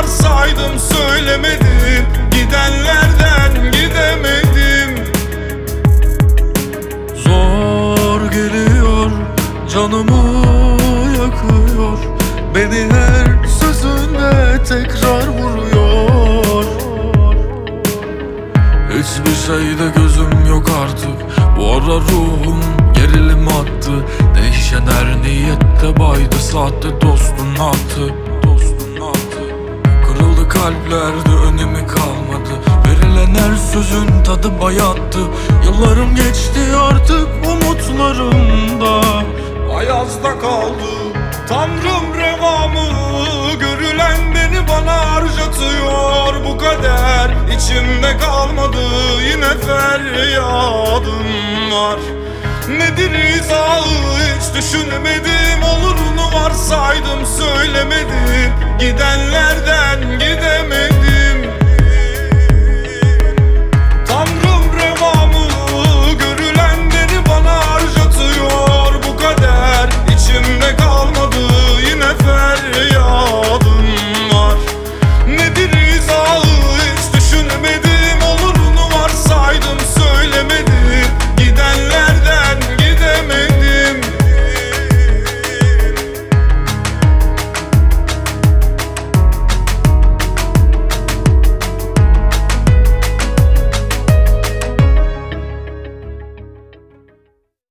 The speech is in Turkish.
varsaydım söylemedim. Gidenlerden gidemedim. Zor geliyor, canımı yakıyor, beni her sözünde tekrar vuruyor. Hiçbir şeyde gözüm yok artık, bu ara ruhum gerilim attı. Değişen her niyette baydı, sahte dostun attı. Kırıldı kalplerde, önemi kalmadı. Verilen her sözün tadı bayattı. Yıllarım geçti artık umutlarımda. Ayazda kaldı Tanrım revamı, görülen beni bana harcatıyor. Bu kader içimde kalmadı, yine feryadım var. Nedir izahı hiç düşünmedim, olurunu varsaydım söylemedim. Gidenlerden gidemedim.